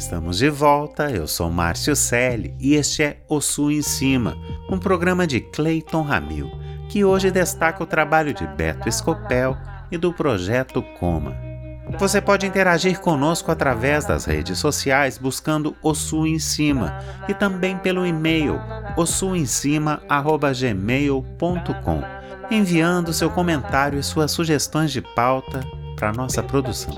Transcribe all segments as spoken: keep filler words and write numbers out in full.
Estamos de volta, eu sou Márcio Selle e este é O Sul em Cima, um programa de Cleiton Ramil, que hoje destaca o trabalho de Beto Scopel e do Projeto Coma. Você pode interagir conosco através das redes sociais buscando O Sul em Cima e também pelo e-mail o sul em cima arroba gmail ponto com, enviando seu comentário e suas sugestões de pauta para nossa produção.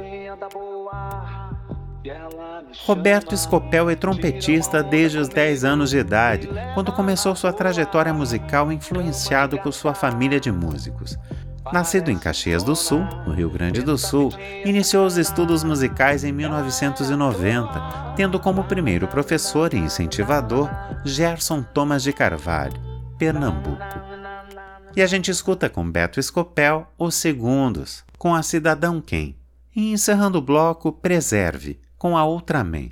Roberto Scopel é trompetista desde os dez anos de idade, quando começou sua trajetória musical influenciado por sua família de músicos. Nascido em Caxias do Sul, no Rio Grande do Sul, iniciou os estudos musicais em mil novecentos e noventa, tendo como primeiro professor e incentivador Gerson Thomas de Carvalho, Pernambuco. E a gente escuta com Beto Scopel Os Segundos, com a Cidadão Quem, e encerrando o bloco Preserve, com a Ultraman.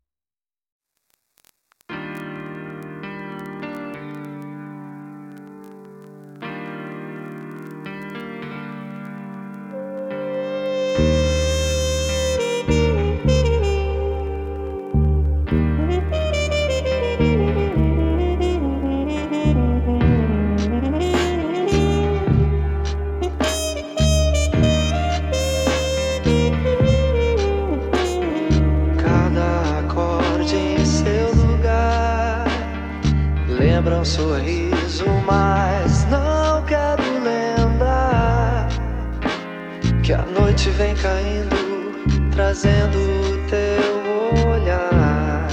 Lembra um sorriso, mas não quero lembrar que a noite vem caindo, trazendo o teu olhar.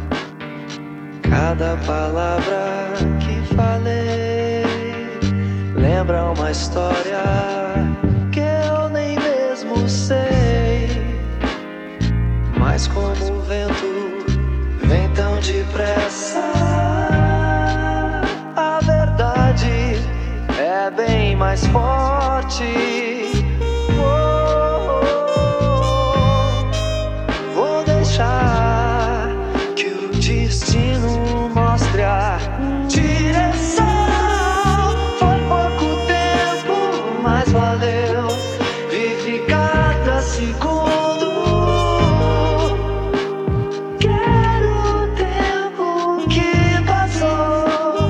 Cada palavra que falei lembra uma história que eu nem mesmo sei. Mas como o vento vem tão depressa, é bem mais forte. Oh, oh, oh. Vou deixar que o destino mostre a direção. Foi pouco tempo, mas valeu. Vive cada segundo. Quero o tempo que passou.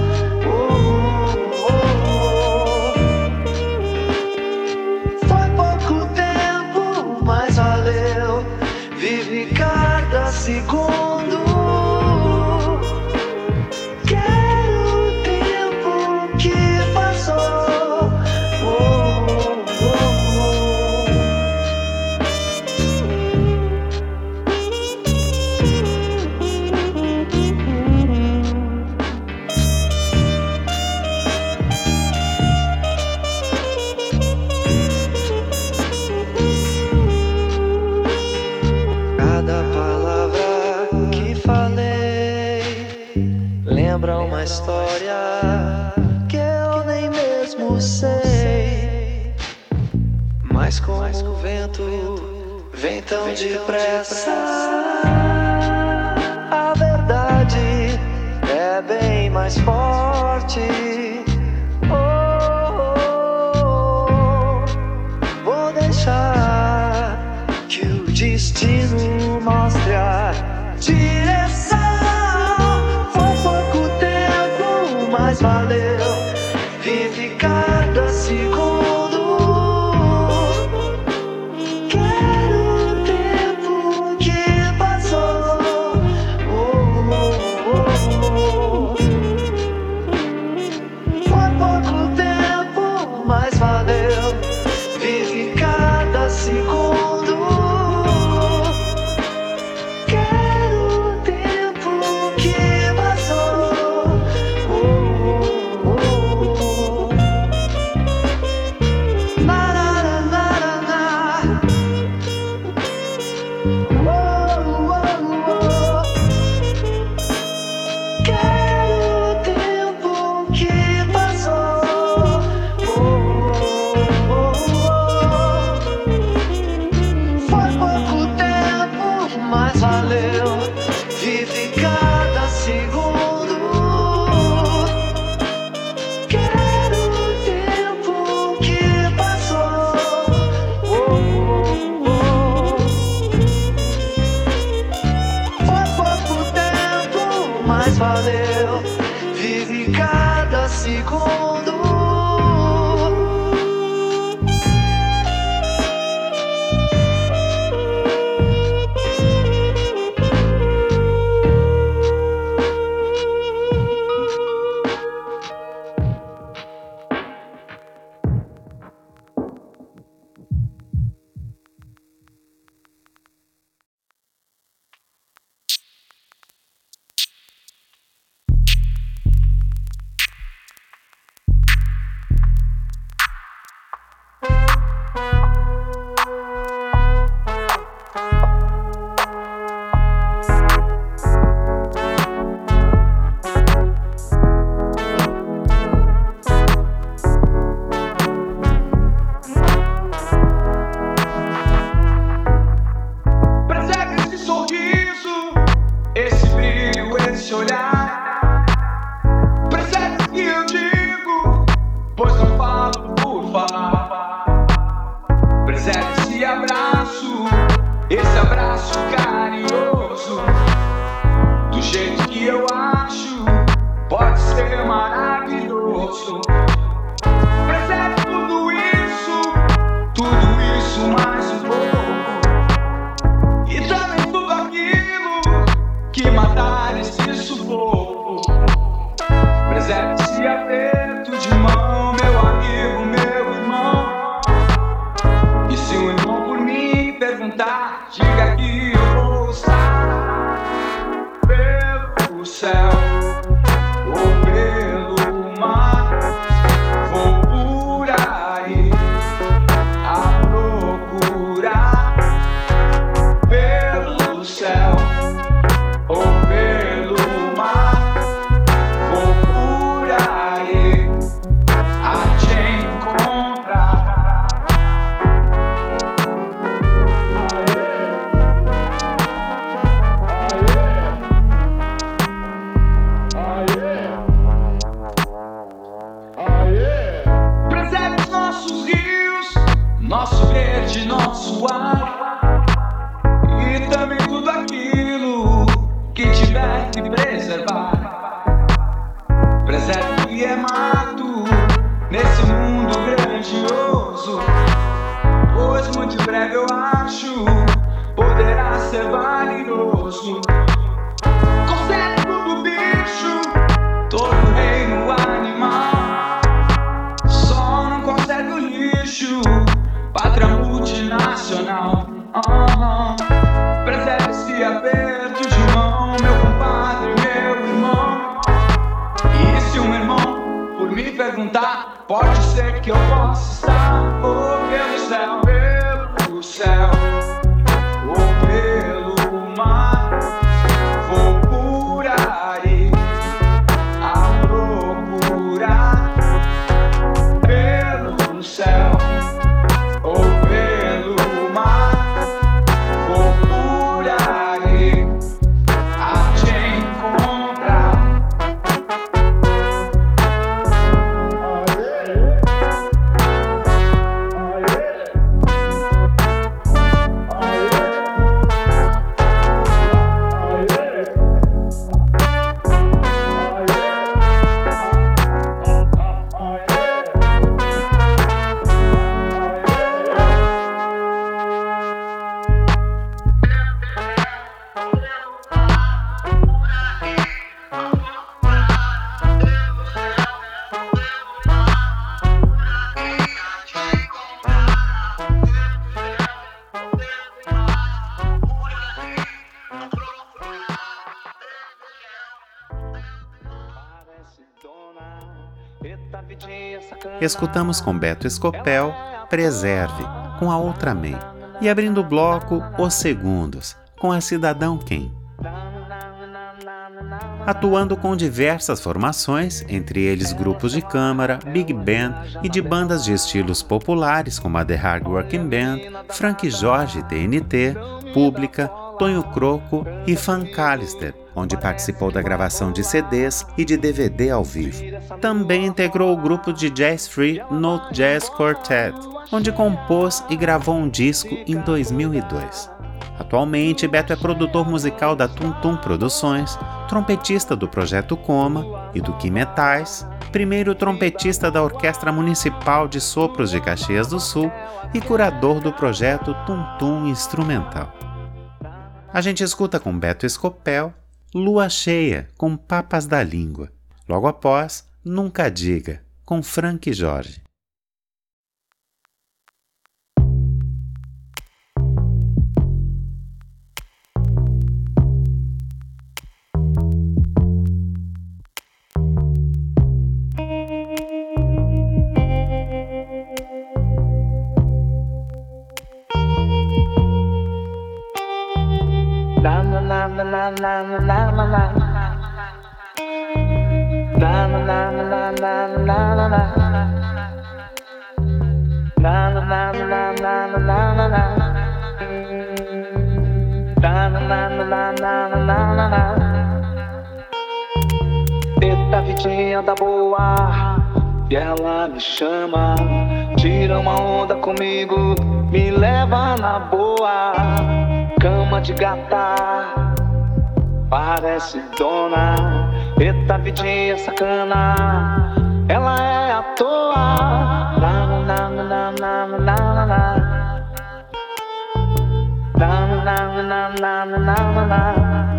Segundo, quero o tempo que passou. Oh, oh, oh. Cada palavra lembra uma história que eu nem mesmo sei. Mas como o vento vem tão depressa, a verdade é bem mais forte. Oh, oh, oh. Vou deixar que o destino mostre a direção. Mas valeu, vive cada segundo. Quero o tempo que passou. Oh, oh, oh. Foi pouco tempo, mas valeu, vive cada segundo. Quero o tempo que passou. cada segundo. Esse abraço carinhoso, do jeito que eu acho, pode ser maravilhoso. Preserve tudo isso, tudo isso mais um pouco, e também tudo aquilo que matar esse sufoco. Preserve esse aperto de mão, meu amigo, meu irmão. E se um irmão por mim perguntar, diga que eu vou estar pelo céu ou pelo mar. Vou por aí a procurar pelo céu ou pelo mar. Vou por aí a te encontrar. Preserve os nossos rios, nosso verde, nosso ar, e também tudo aquilo que tiver que preservar. Preserve o que é mato nesse mundo grandioso, pois muito em breve eu acho poderá ser valioso. Conserve tudo bicho, todo reino animal, só não conserve o lixo, pátria multinacional. Uhum. Preserve esse aperto de mão, meu compadre, meu irmão. E se um irmão por me perguntar, pode ser que eu possa estar ou pelo céu, pelo céu ou pelo mar. Vou por aí a procurar pelo céu ou pelo mar. Vou por aí a te encontrar. Escutamos com Beto Escopel, Preserve, com a Ultraman. E abrindo o bloco, Os Segundos, com a Cidadão Quem. Atuando com diversas formações, entre eles grupos de câmara, big band e de bandas de estilos populares como a The Hard Working Band, Frank Jorge T N T, Pública, Tonho Croco e Fan Callister, onde participou da gravação de C Ds e de D V D ao vivo. Também integrou o grupo de jazz free Note Jazz Quartet, onde compôs e gravou um disco em dois mil e dois. Atualmente, Beto é produtor musical da Tum Tum Produções, trompetista do Projeto Coma e do Que Metais, primeiro trompetista da Orquestra Municipal de Sopros de Caxias do Sul e curador do projeto Tum Tum Instrumental. A gente escuta com Beto Escopel, Lua Cheia, com Papas da Língua. Logo após, Nunca Diga, com Frank Jorge. La la la la la la la la la la. La la la la la la la la la. La la la la la la la la la. La la la la la la la la. Eita vidinha da boa, e ela me chama, tira uma onda comigo, me leva na boa. Cama de gata, parece dona. Eita vidinha sacana, ela é à toa. La la la la la la la la. La la la la la la la.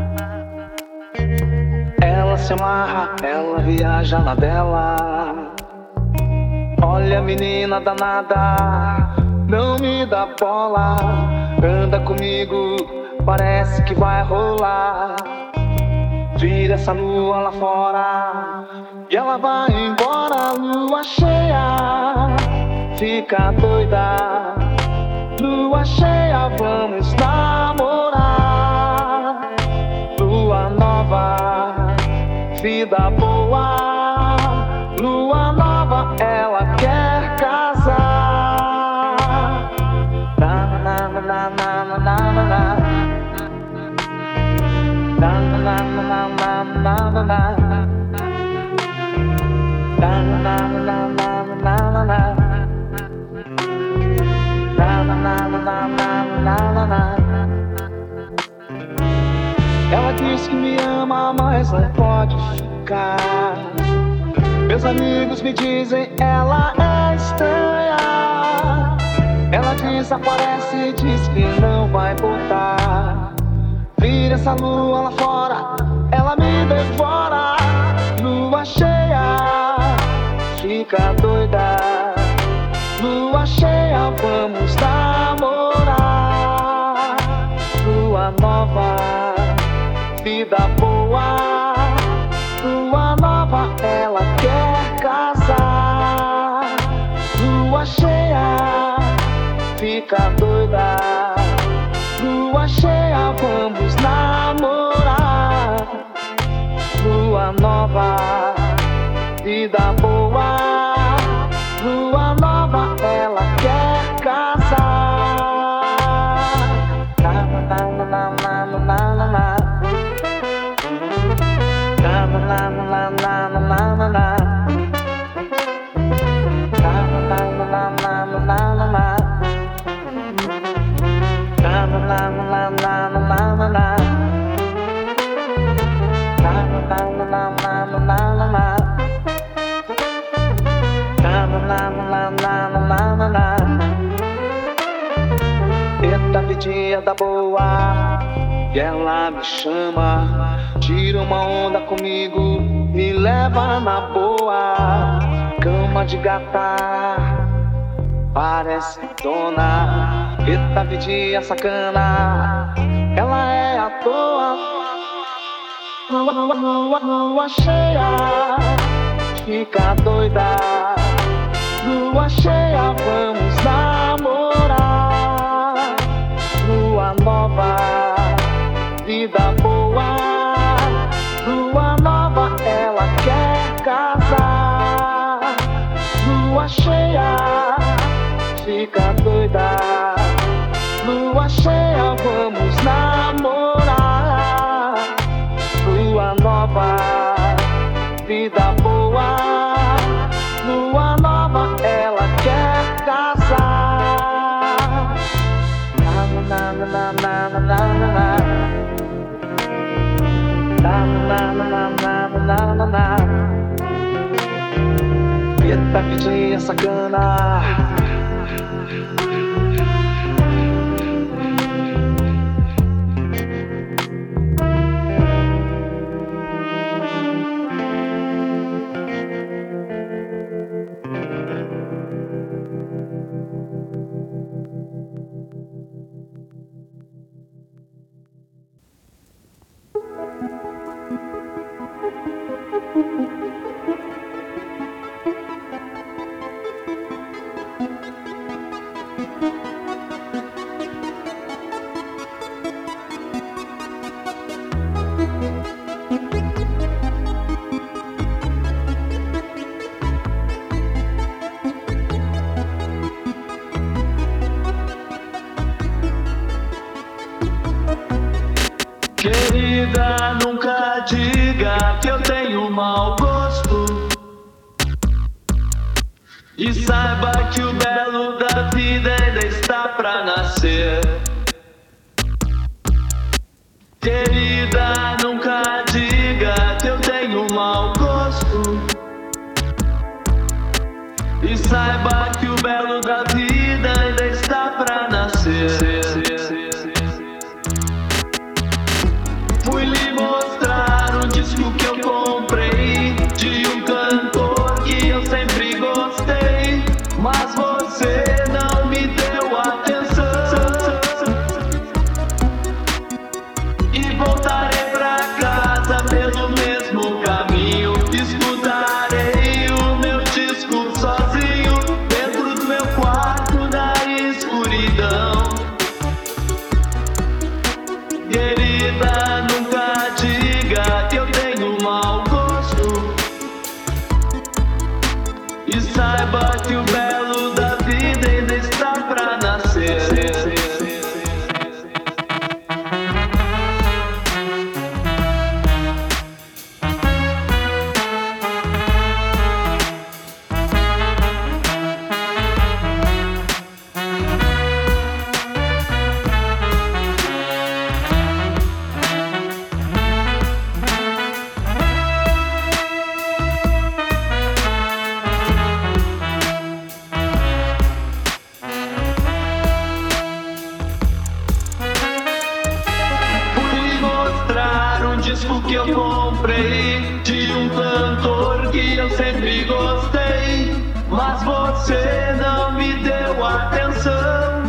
Ela se amarra, ela viaja na dela. Olha menina danada, não me dá bola. Anda comigo, parece que vai rolar. Vira essa lua lá fora e ela vai embora. Lua cheia, fica doida. Lua cheia, vamos namorar. Lua nova, vida boa. Lua nova, ela quer casar. Na na na na na na na na. Na na na na na na na na. Na na na na na na na na. Na na na na na na na na. Ela diz que me ama, mas não pode ficar. Meus amigos me dizem ela é estranha. Ela desaparece, diz que não vai voltar. Vira essa lua lá fora, ela me devora. Lua cheia, fica doida. Lua cheia, vamos namorar. Lua nova, vida boa. Lua nova, ela quer casar. Lua cheia, fica doida. Lua cheia, vamos namorar. Lua nova, vida boa. Lua nova, ela quer casar. Na na na na na na na na. Na na na na na na na na. Na na na na na na na na. Na na na na na na na na. Na na na na na na na na. Na na na na na na na na. Eita vidinha da boa, e ela me chama, tira uma onda comigo, me leva na boa. Cama de gata, parece dona. Eita vidinha sacana, ela é à toa. Lua, lua, lua cheia, fica doida. Lua cheia, vamos namorar. Lua nova, vida boa. Lua nova, ela quer casar. Lua cheia, fica doida. Lua cheia, vamos namorar. Lua nova, vida boa. Lua nova, ela quer casar. Na na na na na na na. Eita vidinha sacana. Querida, nunca diga que eu tenho mau gosto. E saiba que o belo da vida ainda está pra nascer. Querida, nunca diga que eu tenho mau gosto. E saiba que o belo da vida ainda está pra nascer. Fui lhe mostrar um disco que eu comprei de um cantor que eu sempre gostei, mas você não me deu atenção. E voltarei pra casa pelo mesmo caminho. Escutarei o meu disco sozinho dentro do meu quarto na escuridão. Querida, nunca diga que eu tenho mau gosto. E saiba que o belo da vida ainda está pra nascer. Disco que eu comprei de um cantor que eu sempre gostei, mas você não me deu atenção.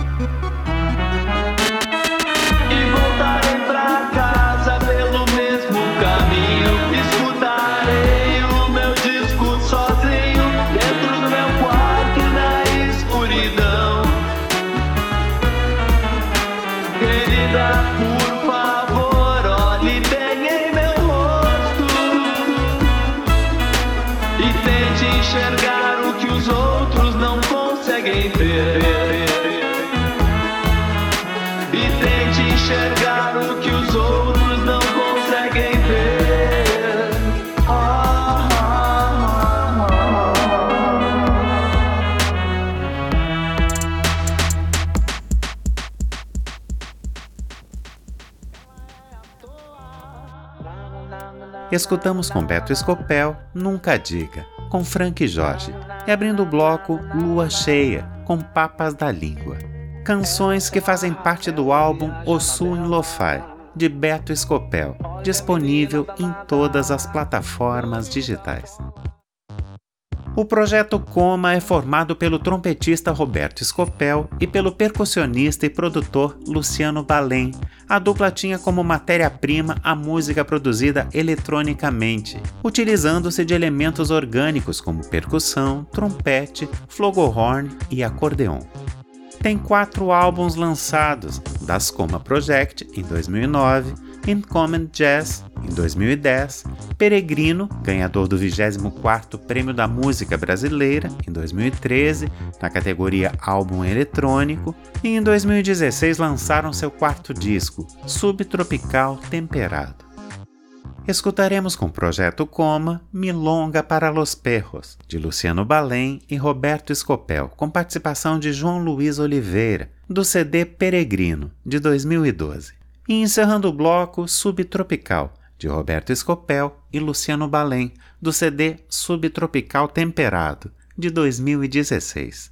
E voltarei pra casa pelo mesmo caminho. Escutarei o meu disco sozinho dentro do meu quarto na escuridão. Querida, por favor, enxergar o que os outros não conseguem ver. E tente enxergar o que os outros não conseguem ver. Ah, ah, ah, Escutamos com Beto Scopel Nunca Diga, com Frank Jorge, e abrindo o bloco Lua Cheia, com Papas da Língua. Canções que fazem parte do álbum Osu em Lo-Fi, de Beto Scopel, disponível em todas as plataformas digitais. O projeto Coma é formado pelo trompetista Roberto Scopel e pelo percussionista e produtor Luciano Balém. A dupla tinha como matéria-prima a música produzida eletronicamente, utilizando-se de elementos orgânicos como percussão, trompete, flugelhorn e acordeon. Tem quatro álbuns lançados: Das Coma Project, em dois mil e nove, In Common Jazz, em dois mil e dez, Peregrino, ganhador do vigésimo quarto Prêmio da Música Brasileira, em dois mil e treze, na categoria Álbum Eletrônico, e em dois mil e dezesseis lançaram seu quarto disco, Subtropical Temperado. Escutaremos com o Projeto Coma Milonga para los Perros, de Luciano Balém e Roberto Scopel, com participação de João Luiz Oliveira, do C D Peregrino, de dois mil e doze. E encerrando o bloco, Subtropical, de Roberto Scopel e Luciano Balém, do C D Subtropical Temperado, de dois mil e dezesseis.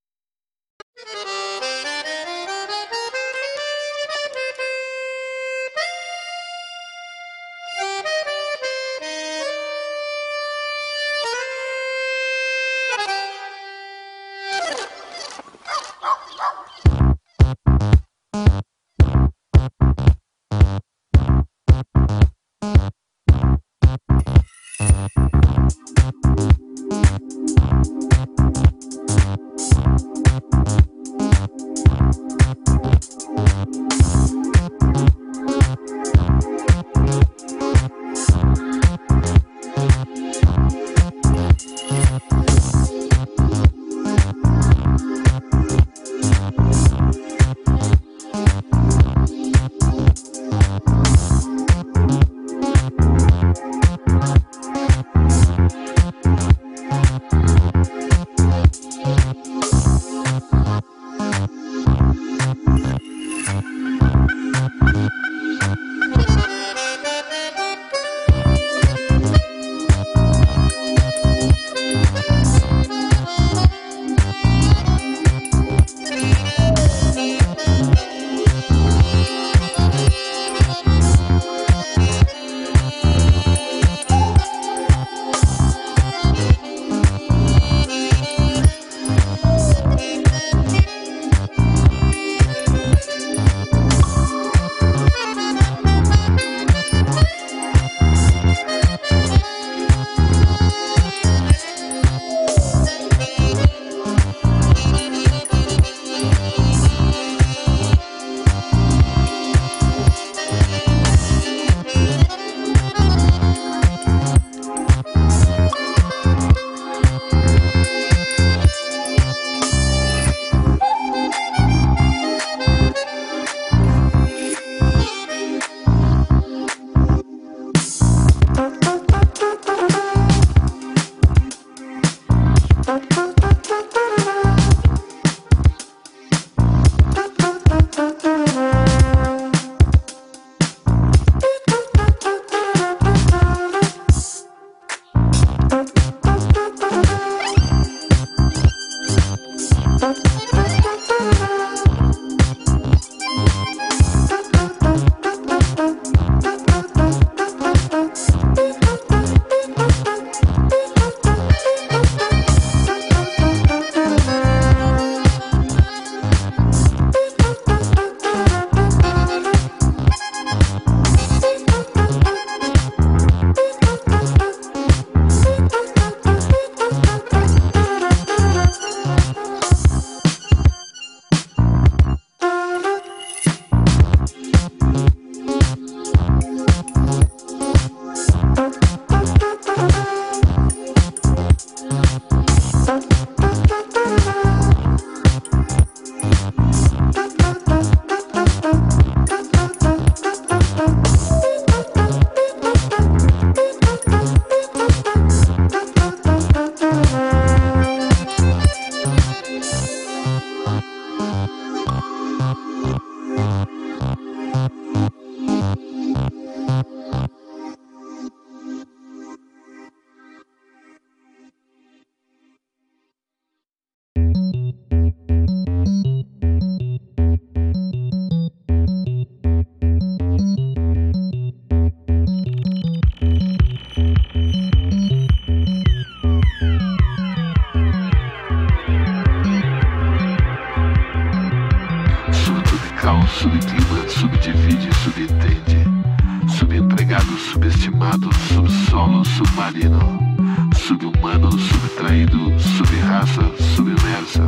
subclima, subdivide, subentende. Subempregado, subestimado, subsolo, submarino. Subhumano, subtraído, subraça, submersa.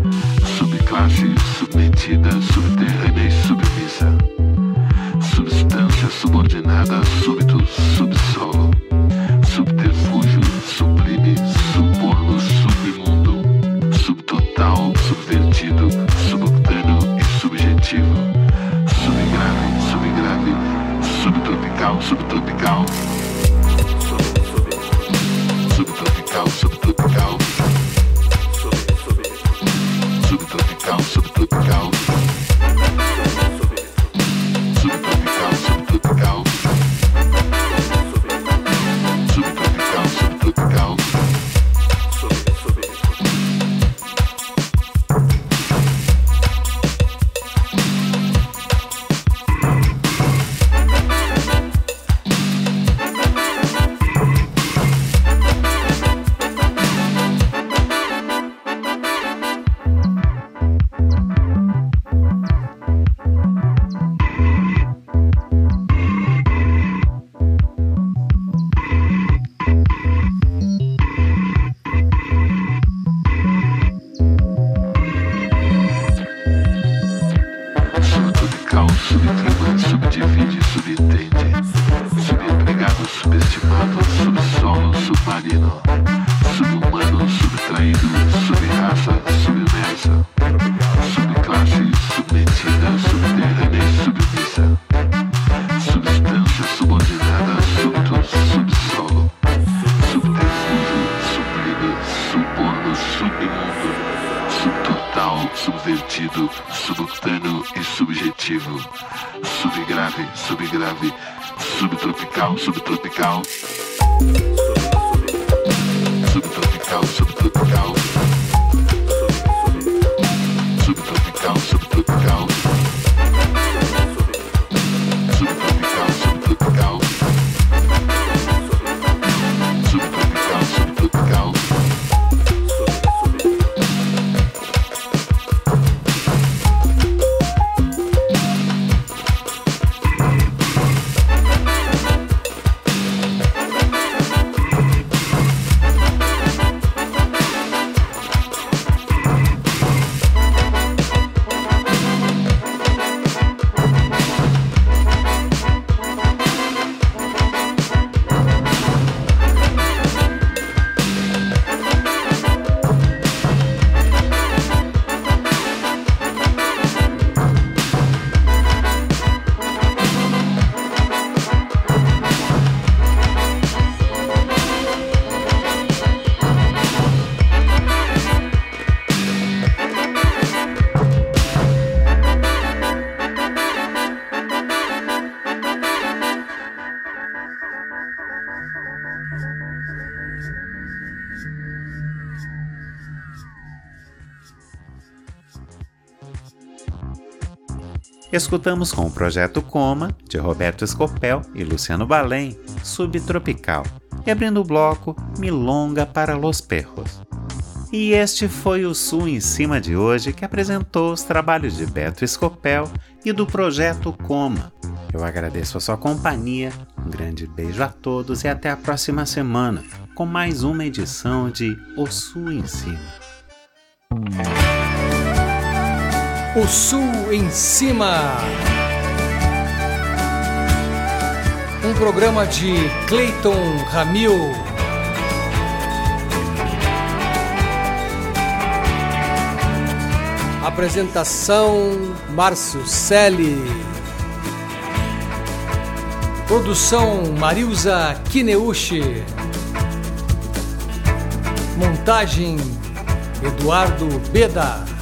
Subclasse, submetida, subterrânea e submissa. Substância subordinada, súbito, subsolo. Subterfúgio, sublime, suborno, submundo. Subtotal, subvertido, subcutâneo e subjetivo. Subgrave, subgrave, subtropical, subtropical. Subtropical, subtropical. Subtropical, subtropical. Subtropical, subtropical. subvertido, subutano e subjetivo. Subgrave, subgrave, subtropical, subtropical. Subtropical, subtropical. Subtropical, subtropical. Subtropical, subtropical. Subtropical, subtropical. Escutamos com o Projeto Coma, de Roberto Scopel e Luciano Balém, Subtropical, e abrindo o bloco, Milonga para Los Perros. E este foi o Sul em Cima de hoje, que apresentou os trabalhos de Beto Scopel e do Projeto Coma. Eu agradeço a sua companhia, um grande beijo a todos e até a próxima semana, com mais uma edição de O Sul em Cima. O Sul em Cima. Um programa de Cleiton Ramil. Apresentação Márcio Selle. Produção Marilza Kineuchi. Montagem Eduardo Beda.